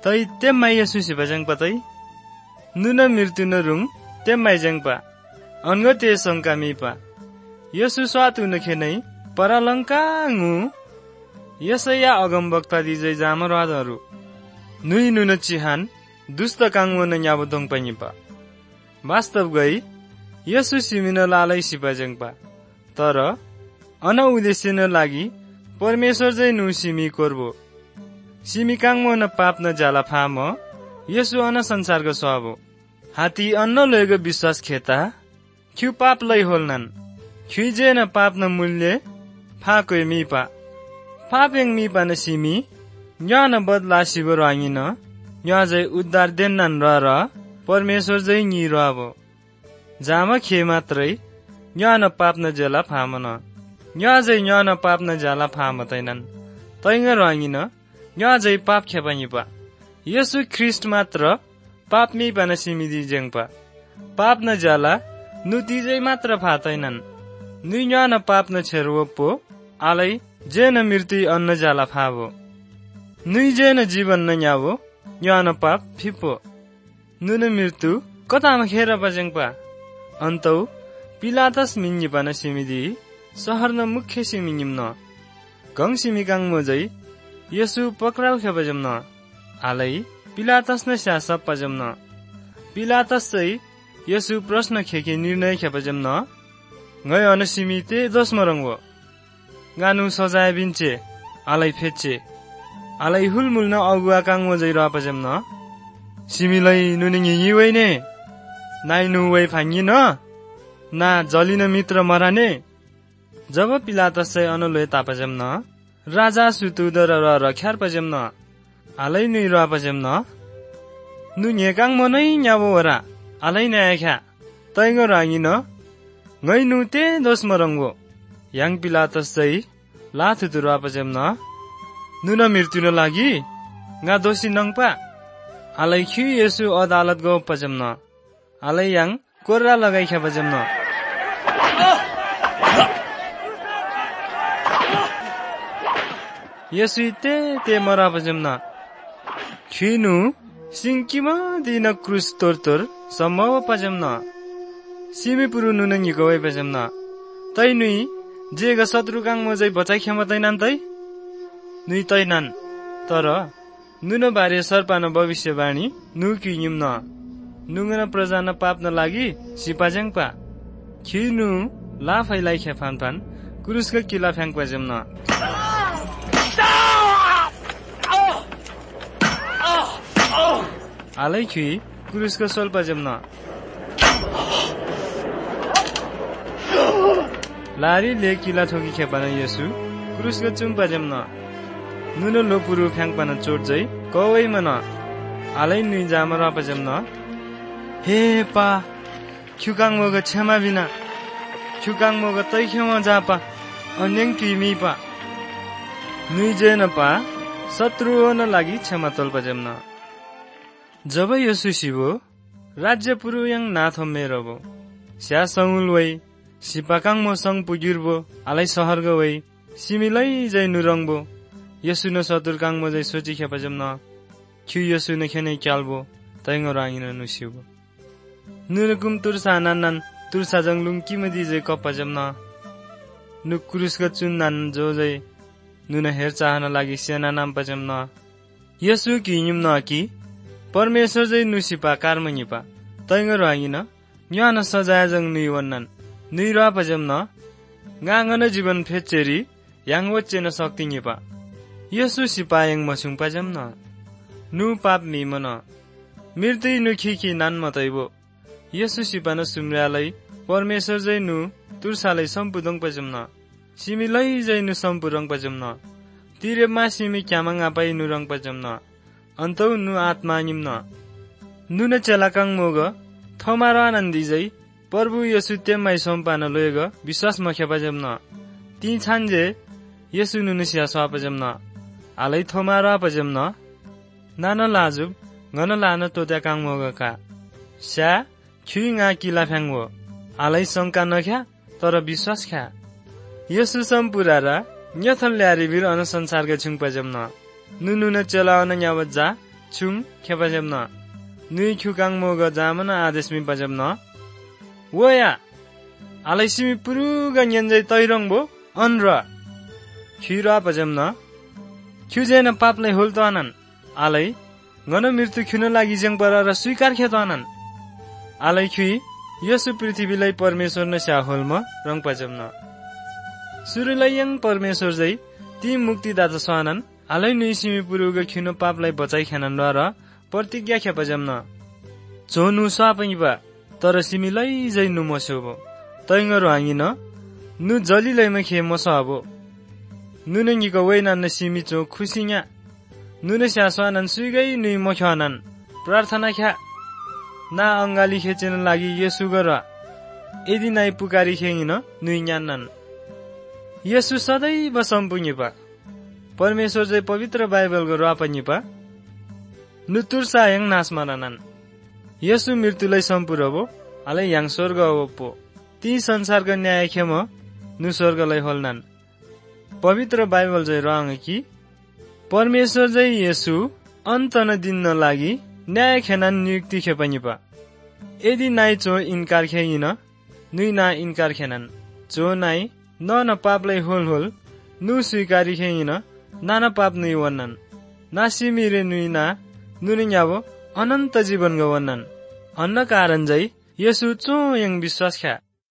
तै तेम्मा Yesu sibajang patay nuna mirtu na rung temmai jang pa ango te songka mi pa Yesu swatu na khenai paralangka ngu यसैया अगमवक्ता दिजै जामरादहरु नुई नुन चिहान दुष्ट Congo न न्याबदोङ पनिपा वास्तव गई यसु semen लालै सिपाजङपा तर on उद्देश्य न लागि परमेश्वर जै नु सिमी कोर्बो सिमी कांगो न पाप न जाला फाम यसु अन संसारको स्वभाव हाती अन्न लयको विश्वास खेता ख्यु पाप लै होल्नन् ख्युजे न पाप न मूल्य फाकै मिपा पापेङ मी पान सिमी न्या न बदला शिव राङिन न्या जै उद्धार देन्नन् र परमेश्वर जै नि रबो जाम खे मात्रै न्या न पाप न जला फामन न्या जै न्या न पाप न जाला फामतैनन् तैङ राङिन न्या जै पाप खेपनिपा यसु ख्रीष्ट मात्र पाप मी पान सिमी दिजेङपा पाप न जाला नुति जै मात्र फातैनन् नु न्या न पाप न छेरवपो आलै जेन मृत्यु अन्न जाला फावो नुई जेन जीवन न न्यावो न्यान पाप फिपो नुन मृत्यु कतामा खेर बजेङपा अन्तौ पिलातस मिन्निपन सिमिदी सहर न मुख्य सिमिनिम न गङ सिमिकाङ मोजै यसु पक्राउ खेबजम न आलै पिलातस न स्यासप पजम न पिलातस चाहिँ यसु प्रश्न खेके निर्णय खेबजम न गय अन सिमी ते दोष मरङवो गानु सजाय बिन्छे आलै फेचे आलै हुलमुल न अगुवा काङमो जै रपजम न सिमिलै नुनिङि हिवैने नाइनु वै फाङि न ना जलिन मित्र मराने जब पिलातस चाहिँ अनलोय तापजम न राजा सुतुदर र रख्यार पजम न आलै नुइ रपजम न नु न्यकाङ मनै न्याबो वरा आलै न्याख्या तैगो राङि न गैनु ते दोष मरङवो याङ पिलातस चाहिँ लाथुतु रपजम न नुन मृत्यु न लागि गा दोषी नङपा आलै ख्यु यसु अदालत गो पजम न आलै याङ कोर्रा लगाइ खेपजम न यसु ते मरापजम न ख्युनु सिंकिमा दिन क्रुस तोर सम्मव पजम न सिमी पुरु नुन निगवै पजम न तै नुई जेगा शत्रुकाङ मजै बचाइ खेमतैनन् तै नुई तैनन् तर नुन बारे सर्पान भविष्यवाणी नु किनिम न नुगन प्रजा न पाप न लागि सिपाजङपा खिनु ला फैलाई खेफानफान क्रुसको किला फ्याङ पजम न आलै खि क्रुसको सोल पजम न लारी ले किला ठोकी खेपान यसु क्रुसको चुम पजम न नुन लोपुरु फ्याङपान चोट जै कवै मन आलै नुइ जाम र पजम न हे पा ख्युकाङ मगो क्षमा बिना ख्युकाङ मगो तै खेम जापा अन्यङ किमी पा नुइ जे न पा शत्रु न लागि क्षमा तोल पजम न जब यसु शिवो राज्य पुरुयङ नाथ मेरबो स्या सङुल वै सिपाकाङ म सङ पुगिरबो आलै सहर ग वै सिमिलै जै नुरङबो यसु न सतुरकाङ म जै सोची खेपजम न ख्यु यसु न खेनै क्याल्बो तैङ राङिन नुसिबो नुरकुम तुरसा नानन तुरसा जङलुङ किमदि जै कपजम न नु क्रुसको चुन नान जो जै नुन हेर चाहन लागि सेना नाम पजम न यसु किनिम न कि परमेश्वर जै नुसिपा कार्मनिपा तैङ राङिन न्यान सजाय जङ नुइ वन्नन नुइ र पजम न गाङन जीवन फेचेरी याङ वच्चे न सक्तिनिपा यसु सिपायङ मसुङ पजम न नु पाप मिमन मृत्यु नु खिखि नान मतैबो यसु सिपान सुम्रालै परमेश्वर जै नु तुरसालै सम्पुदङ पजम न सिमिलै जै नु सम्पुरङ पजम न तिरेमा सिमी क्यामङ आपाइ नु रङ पजम न अन्तौ नु आत्मा निम न नु न चेलाकाङ मोग थमारा आनन्दी जै प्रभु यसु तेम्माइ सम्पान लोयग विश्वास मखे पजम न ती छान्जे यसु नु निसिया स्वापजम न आलै थमारा पजम न नान लाजुब गन लान तोत्या काङ मोगका स्या ख्युइङा किला फ्याङवो आलै शंका नख्या तर विश्वास ख्या यसु सम्पुरा र न्यथल ल्यारी भिर अन संसारका छुङ पजम न नुनु न चलाउन न्यावत जा chung khepajamna nui khukangmoga jamana adesmi pajamna woya alaisimi puruga nyenjai toirongbo anra khira pajamna khujena papलाई होल्तवानन् आलै गन मृत्यु खुन लागि जङपर र स्वीकार खेतवानन् आलै खुइ यसु पृथ्वीलाई परमेश्वर न स्याहोल्म रङ पजम्न सुरुलयङ परमेश्वर जै ती मुक्तिदाता स्वानन् आलै निसिमी पुरुग खुन पापलाई बचाइ खेनन् र प्रतिज्ञा खेपजम्न जोनु स्वापैबा तर सिमिलै जै नु मसोबो तैङ रुहाङिन नु जलिलैमा खे मसहबो नुनङ्गीको वैनान सिमी चो खुसिया नुन स्यास्वानन सुइगै नुइ मख्यानन प्रार्थना ख्या ना अंगाली खेचेन लागि यसु गर यदि नाइ पुकारी खेइन नुइ न्यानन यसु सदैव सम्पुनिपा परमेश्वर जै पवित्र बाइबलको रापनिपा नुतुरसायङ नास माननन यसु मृत्युलाई सम्पुरबो आले याङ स्वर्ग ओपो ती संसारको न्याय खेम नु स्वर्गलाई होल्नन् पवित्र बाइबल जै रङ कि परमेश्वर जै यसु अन्त न दिन लागि न्याय खेनान नियुक्ति खेपनिपा यदि नाइ चो इन्कार खेइन नुइ ना इन्कार खेनन् चो नाइ न पापलाई होल नु स्वीकारी खेइन नाना पाप नुइ वन्नन् नासिमिरे नुइ ना नुनियाबो अनन्त जीवन गवन्नन् अन्न कारण जै यसु चो यङ विश्वास ख्या